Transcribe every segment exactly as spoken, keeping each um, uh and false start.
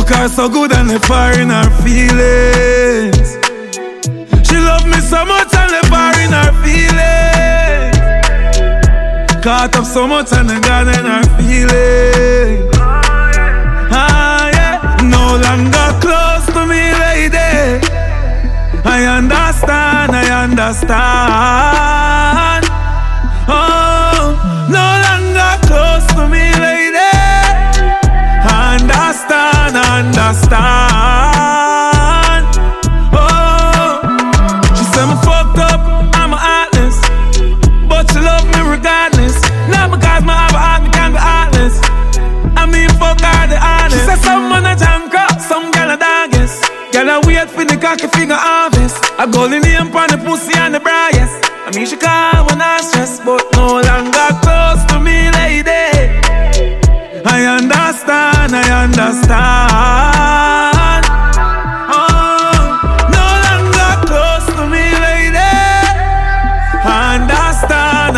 Fuck her so good and left her in her feelings. She love me so much and left her in her feelings. Caught up so much and I got in her feelings. Ah yeah, no longer close to me, lady. I understand, I understand. Oh, no longer close to me, lady. Understand, understand. Oh, she said me fucked up, I'm a heartless, but she love me regardless. Not because my have a heart, me can't be heartless. I mean fuck her the honest. She said some man a junk up, some girl a doggies. Girl a wait for the cocky figure harvest. A golden name pon the pussy and the brightest. I mean she call when I stress, but no longer close to me, lady. I understand, I understand. Oh, no longer close to me, lady. Understand,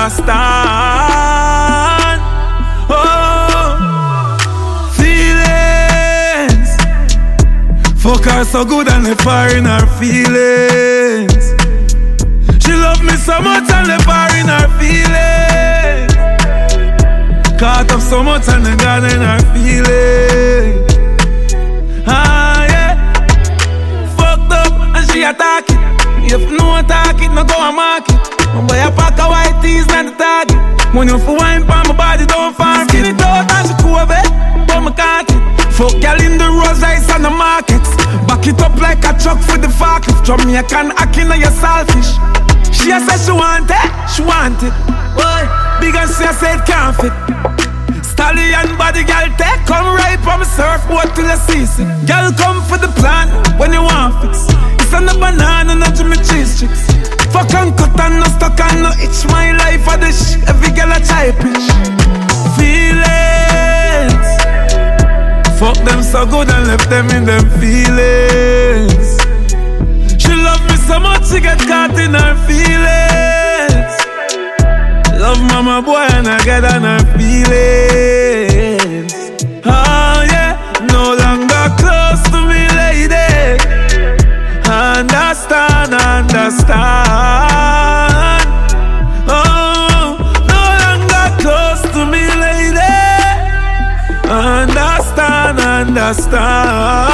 understand. Oh, feelings. Fuck her so good and left her in her feelings. She love me so much and left her in her feelings. Caught up so much and I got in her feelings. Ah yeah, fucked up and she attack it. If no attack it, no go and mark it. My boy a pack of white tees, not the target. When you for wine pa my body don't farm. Skin it out and she cool it, but me can't it. Fuck y'all in the Rolls Royce and the markets. Back it up like a truck for the forklift. Jamaican acting on your selfish. She a say she want it, she want it. Boy, big and she a say it can't fit. Stallion body girl take, come right from surfboard till I see it. Girl come for the plan when you want fix. It's on the banana, not Jimmy cheese chicks. Fuck and cut and no stuck and no itch. My life for the sh. Every girl a try pitch. Feelings. Fuck them so good and left them in them feelings. She love me so much she get caught in her feelings. Love mama boy and I get on her feelings. Oh yeah, no longer close to me, lady. Understand, understand. Oh, no longer close to me, lady. Understand, understand.